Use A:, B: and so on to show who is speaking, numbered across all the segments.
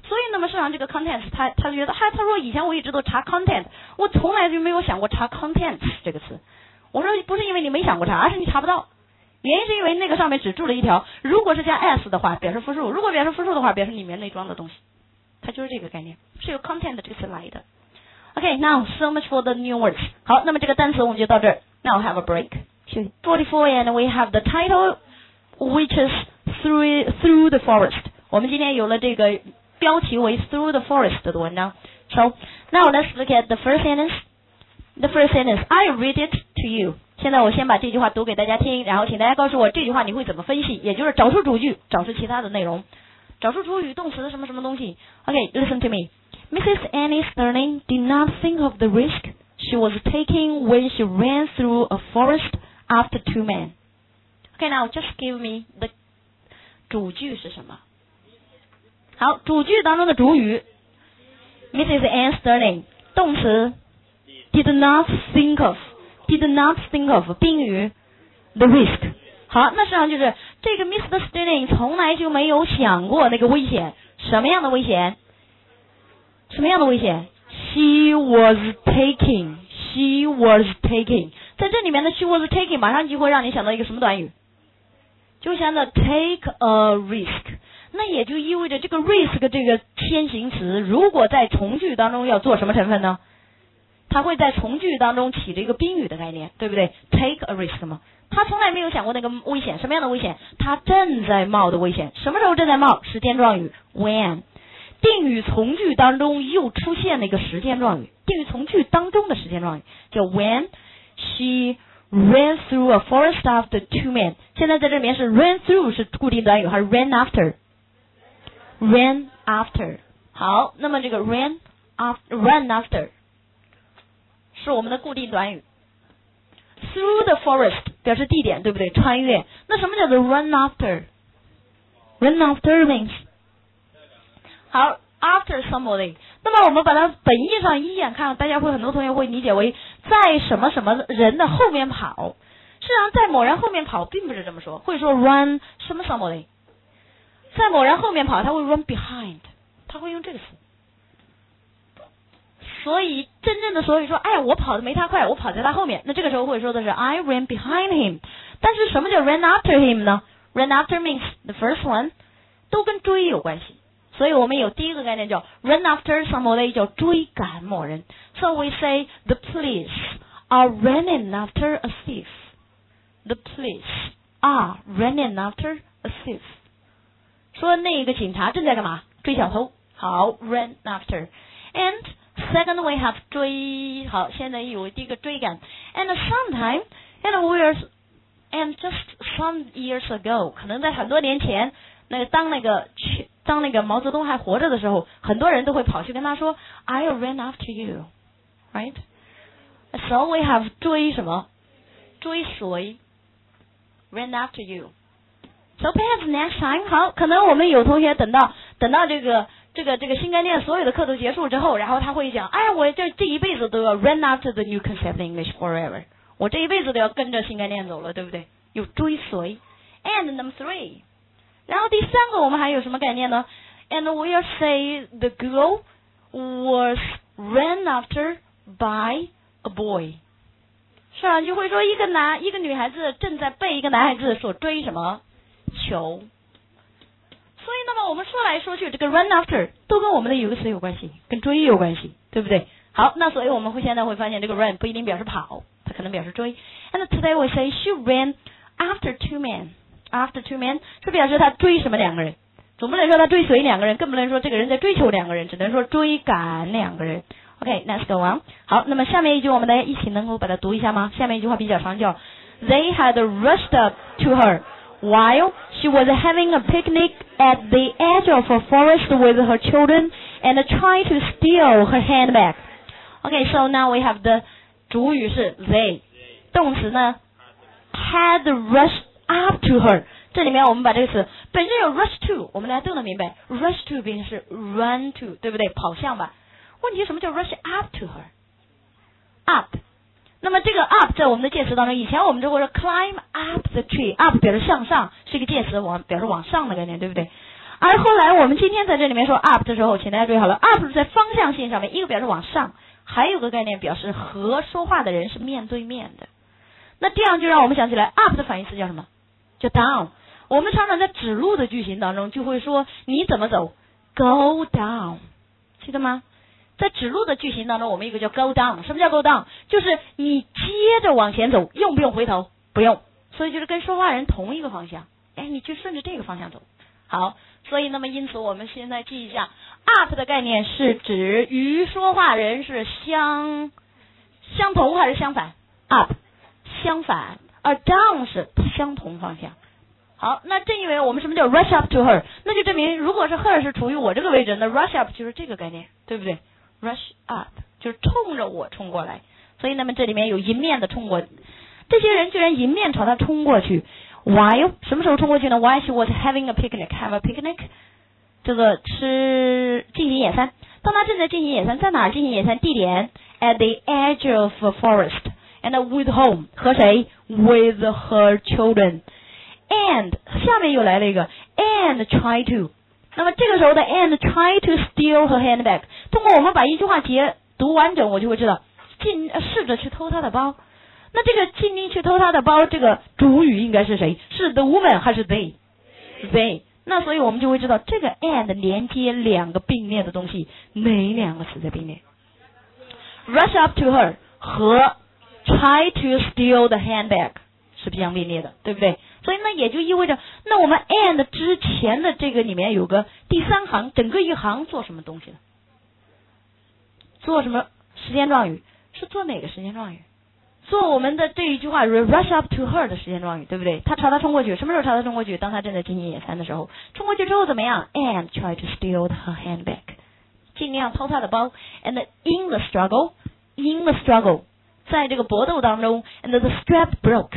A: 所以那么事实上这个 content 他觉得，他说以前我一直都查 content， 我从来就没有想过查 content 这个词。我说不是因为你没想过查，而是你查不到。原因是因为那个上面只注了一条，如果是加 s 的话表示复数，如果表示复数的话表示里面内装的东西，它就是这个概念，是由 content 这个词来的。Okay, now so much for the new words. 好，那么这个单词我们就到这儿。Now have a break. 44 and we have the title, which is through the forest. 我们今天有了这个标题为 through the forest 的文章。So now let's look at the first sentence. The first sentence, I read it to you. 现在我先把这句话读给大家听，然后请大家告诉我这句话你会怎么分析，也就是找出主句，找出其他的内容，找出主语、动词什么什么东西。Okay, listen to me. Mrs. Annie Sterling did not think of the risk she was taking when she ran through a forest after 2 men. Okay, now just give me the 主句是什么？好，主句当中的主语 Mrs. Annie Sterling， 动词 did not think of 宾语 the risk。 好，那实际上就是这个 Mr. Sterling 从来就没有想过那个危险。什么样的危险？ She was taking 在这里面的 she was taking 马上就会让你想到一个什么短语？就想到 take a risk。 那也就意味着这个 risk 这个先行词如果在从句当中要做什么成分呢？它会在从句当中起着一个宾语的概念，对不对？ take a risk 嘛，他从来没有想过那个危险。什么样的危险？他正在冒的危险。什么时候正在冒？时间状语 when。 定语从句当中又出现了一个时间状语，定语从句当中的时间状语叫 when she ran through a forest after 2 men。 现在在这里面是 ran through 是固定短语还是 ran after？ ran after。 好，那么这个 run after 是我们的固定短语。 through the forest 表示地点，对不对？穿越。那什么叫做 run after？ run after means好 after somebody。 那么我们把它本意上一眼看，大家会很多同学会理解为在什么什么人的后面跑。实际上在某人后面跑并不是这么说，会说 run 什么 somebody。 在某人后面跑他会 run behind， 他会用这个词。所以真正的所以说，哎，我跑的没他快，我跑在他后面，那这个时候会说的是 I ran behind him。 但是什么叫 run after him 呢？ run after means the first one 都跟追有关系。所以我们有第一个概念叫 run after somebody， 叫追赶某人。 So we say the police are running after a thief. The police are running after a thief。 说那个警察正在干嘛？追小偷。好 run after。 And second we have 追。好，现在有第一个追赶。 And sometime and just some years ago， 可能在很多年前，当那个毛泽东还活着的时候，很多人都会跑去跟他说 I'll run after you, right? So we have 追什么？追随 run after you。 So perhaps next time， 好，可能我们有同学等到这个新概念所有的课都结束之后，然后他会讲，哎，我这一辈子都要 run after the new concept English forever， 我这一辈子都要跟着新概念走了，对不对？有追随。 And number 3，然后第三个我们还有什么概念呢？ And we'll say the girl was run after by a boy。 是啊，就会说一个女孩子正在被一个男孩子所追什么？求。所以那么我们说来说去，这个 run after 都跟我们的有个词有关系，跟追有关系，对不对？好，那所以我们现在会发现这个 run 不一定表示跑，它可能表示追。 And today we say she ran after 2 men。After 2 men 是表示他追什么2个人，总不能说他追随2个人，更不能说这个人在追求2个人，只能说追赶2个人。 OK, let's go on。 好，那么下面一句我们大家一起能够把它读一下吗？下面一句话比较长，叫 They had rushed up to her while she was having a picnic at the edge of a forest with her children and tried to steal her handbag. OK, so now we have the 主语是 they， 动词呢 had rushed up to her。 这里面我们把这个词本身有 rush to， 我们大家都能明白 rush to 便是 run to， 对不对？跑向吧。问题什么叫 rush up to her？ up， 那么这个 up 在我们的介词当中，以前我们就会说 climb up the tree， up 表示向上，是一个介词，表示往上的概念，对不对？ 而后来我们今天在这里面说 up 的时候，请大家注意好了 ，up 是在方向性上面，一个表示往上，还有个概念表示和说话的人是面对面的。那这样就让我们想起来 up 的反义词叫什么？叫 down。我们常常在指路的句型当中就会说你怎么走 ，go down， 记得吗？在指路的句型当中，我们一个叫 go down。什么叫 go down？ 就是你接着往前走，用不用回头？不用，所以就是跟说话人同一个方向。哎，你就顺着这个方向走。好，所以那么因此我们现在记一下 ，up 的概念是指与说话人是相同还是相反 ？up 相反，而 down 是相同方向。好，那正因为我们什么叫 rush up to her， 那就证明如果是 her 是处于我这个位置，那 rush up 就是这个概念，对不对 ？rush up 就是冲着我冲过来，所以那么这里面有迎面的冲过，这些人居然迎面朝他冲过去。While 什么时候冲过去呢 ？While she was having a picnic， have a picnic， 这个进行野餐。当他正在进行野餐，在哪儿进行野餐？地点 at the edge of a forest，and with whom 和谁 ？with her children。And 下面又来了一个 and try to， 那么这个时候的 and try to steal her handbag， 通过我们把一句话节读完整，我就会知道试着去偷她的包。那这个尽力去偷她的包，这个主语应该是谁？是 the woman 还是 they？ 那所以我们就会知道这个 and 连接两个并列的东西，哪两个词在并列 ？rush up to her 和 try to steal the handbag 是相并列的，对不对？所以呢，也就意味着，那我们 and 之前的这个里面有个第三行，整个一行做什么东西呢？做什么时间状语？是做哪个时间状语？做我们的这一句话 rush up to her 的时间状语，对不对？他朝他冲过去，什么时候朝他冲过去？当他正在进行野餐的时候，冲过去之后怎么样 ？And try to steal her handbag， 尽量偷他的包。And in the struggle， 在这个搏斗当中 ，and the strap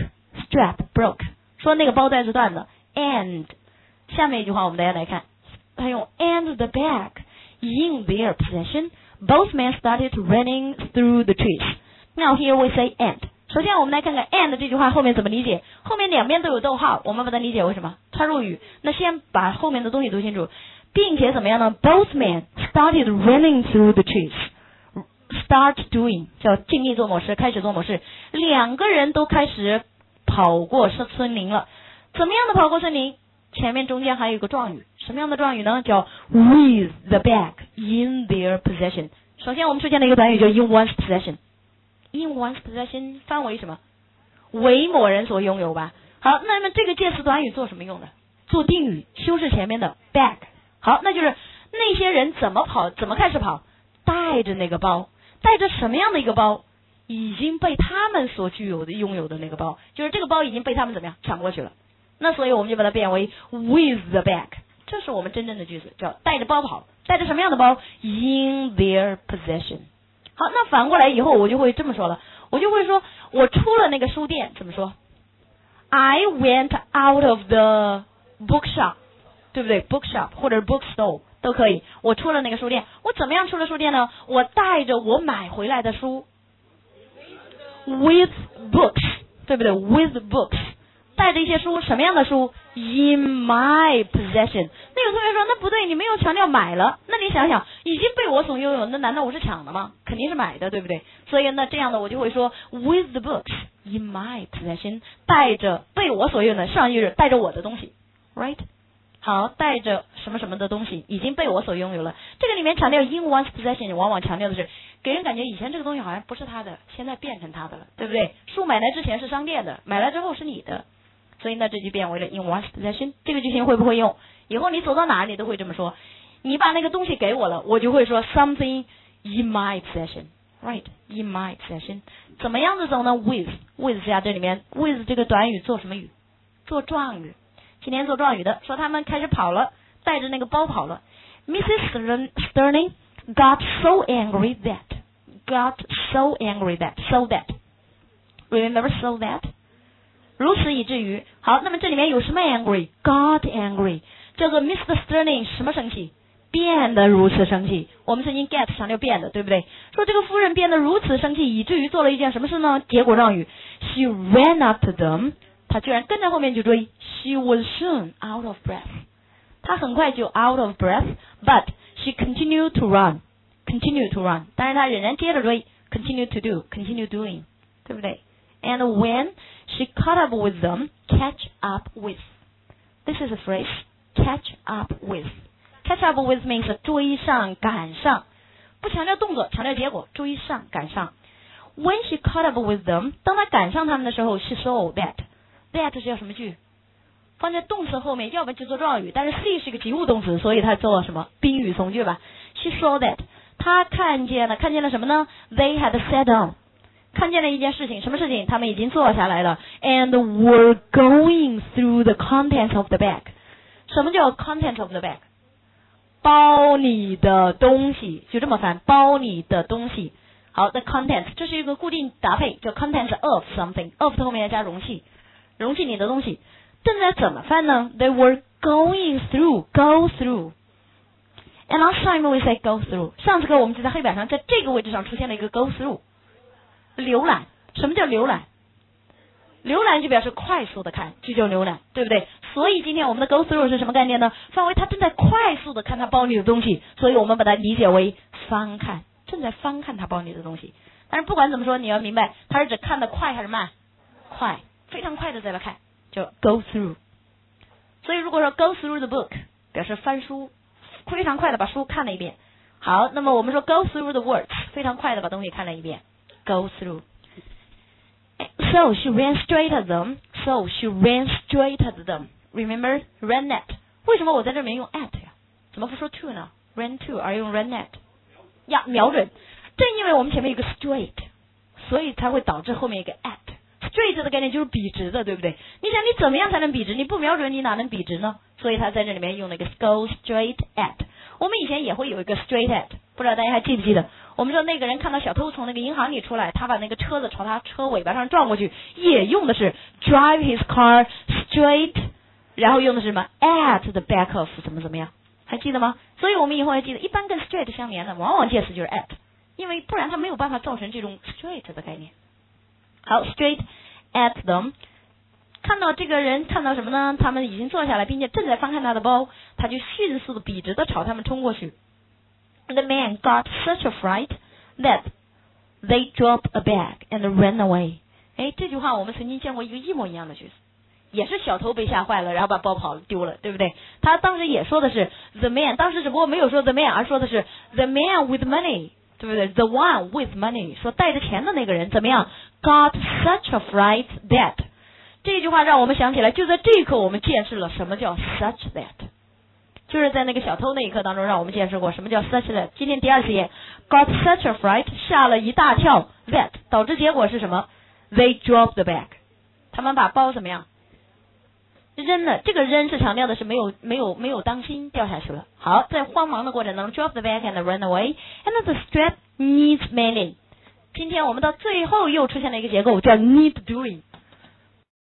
A: broke， 说那个包带是断的。And 下面一句话我们大家来看，他用 and the bag in their possession，both men started running through the trees。Now here we say and。 首先我们来看看 and 这句话后面怎么理解。后面两边都有逗号，我们把它理解为什么？插入语。那先把后面的东西读清楚，并且怎么样呢？ Both men started running through the trees。Start doing 叫尽力做某事，开始做某事。两个人都开始跑过森林了。怎么样的跑过森林？前面中间还有一个状语，什么样的状语呢？叫 with the bag in their possession。首先我们出现了一个短语叫 in one's possession。In one's possession 翻为什么？为某人所拥有吧。好，那么这个介词短语做什么用的？做定语，修饰前面的 bag。好，那就是那些人怎么跑，怎么开始跑？带着那个包，带着什么样的一个包？已经被他们所具有的拥有的那个包，就是这个包已经被他们怎么样抢过去了。那所以我们就把它变为 with the bag， 这是我们真正的句子，叫带着包跑。带着什么样的包 ？In their possession。好，那反过来以后我就会这么说了，我就会说我出了那个书店，怎么说 ？I went out of the bookshop， 对不对 ？bookshop 或者 bookstore 都可以。我出了那个书店，我怎么样出了书店呢？我带着我买回来的书 ，with books， 对不对 ？with books， 带着一些书，什么样的书 ？In my possession。那有同学说，那不对，你没有强调买了。那你想想，已经被我所拥有，那难道我是抢的吗？肯定是买的，对不对？所以那这样的我就会说 with the books in my possession， 带着被我所拥有的，上一日带着我的东西 ，right？ 好，带着什么什么的东西已经被我所拥有了。这个里面强调 in one's possession， 往往强调的是给人感觉以前这个东西好像不是他的，现在变成他的了，对不对？书买来之前是商店的，买来之后是你的。所以呢，这就变为了 in one's possession。这个句型会不会用？以后你走到哪里都会这么说。你把那个东西给我了，我就会说 something in my possession，right？ in my possession。怎么样子走呢 ？with 加这里面 with 这个短语做什么语？做状语。今天做状语的说他们开始跑了，带着那个包跑了。Mrs. Sterling got so angry that remember so that。如此以至于，好，那么这里面有什么 angry？ got angry。这个 Mr. Sterling 什么生气？变得如此生气。我们曾经 get 强调变的，对不对？说这个夫人变得如此生气，以至于做了一件什么事呢？结果状语 ，she ran up to them， 她居然跟在后面去追。She was soon out of breath， 她很快就 out of breath, but she continued to run. Continue to run. 但是她仍然接着追 continue to do, continue doing. 对不对 ？And when she caught up with them, catch up with. This is a phrase. Catch up with. Catch up with means 追上赶上，不强调动作，强调结果，追上赶上。When she caught up with them， 当她赶上他们的时候 ，she saw that. That 是叫什么句？放在动词后面，要不然就做状语，但是 see 是个及物动词，所以它做什么宾语从句吧。She saw that. 她看见了什么呢 ？They had sat down. 看见了一件事情，什么事情？他们已经坐下来了 ，and were going through the contents of the bag。什么叫 contents of the bag？ 包你的东西，就这么翻，包你的东西。好 ，the contents， 这是一个固定搭配，叫 contents of something，of 后面要加容器，容器你的东西。正在怎么翻呢 ？They were going through, go through. And last time we say go through。上次课我们就在黑板上，在这个位置上出现了一个 go through。浏览，什么叫浏览？浏览就表示快速的看，就叫浏览，对不对？所以今天我们的 go through 是什么概念呢？范围他正在快速的看他包里的东西，所以我们把它理解为翻看，正在翻看他包里的东西。但是不管怎么说，你要明白，他是指看得快还是慢？快，非常快的在那看，叫 go through。所以如果说 go through the book， 表示翻书，非常快的把书看了一遍。好，那么我们说 go through the words， 非常快的把东西看了一遍。Go through. So she ran straight at them. So she ran straight at them. Remember, ran at. 为什么我在这没用 at 呀？怎么不说 to 呢 ？Ran to 而用 ran at。呀，瞄准。正因为我们前面有个 straight， 所以才会导致后面一个 at。Straight 的概念就是笔直的，对不对？你想你怎么样才能笔直？你不瞄准，你哪能笔直呢？所以他在这里面用了一个 go straight at。我们以前也会有一个 straight at， 不知道大家还记不记得？我们说那个人看到小偷从那个银行里出来，他把那个车子朝他车尾巴上撞过去，也用的是 drive his car straight， 然后用的是什么 at the back of 怎么样，还记得吗？所以我们以后还记得，一般跟 straight 相连的，往往介词就是 at， 因为不然它没有办法造成这种 straight 的概念。好 ，straight at them。看到这个人看到什么呢？他们已经坐下来，并且正在翻看他的包，他就迅速的笔直的朝他们冲过去。The man got such a fright that they dropped a bag and ran away。 哎，这句话我们曾经见过一个一模一样的句子，也是小偷被吓坏了，然后把包跑了丢了，对不对？他当时也说的是 the man， 当时只不过没有说 the man， 而说的是 the man with money， 对不对 ？The one with money， 说带着钱的那个人怎么样 ？Got such a fright that。这句话让我们想起来，就在这一刻我们见识了什么叫 such that， 就是在那个小偷那一刻当中让我们见识过什么叫 such that。今天第二次演 got such a fright， 吓了一大跳 that， 导致结果是什么 ？They dropped the bag， 他们把包怎么样？扔了。这个扔是强调的是没有当心掉下去了。好，在慌忙的过程当中 drop the bag and run away，and the strap needs mending。今天我们到最后又出现了一个结构叫 need doing。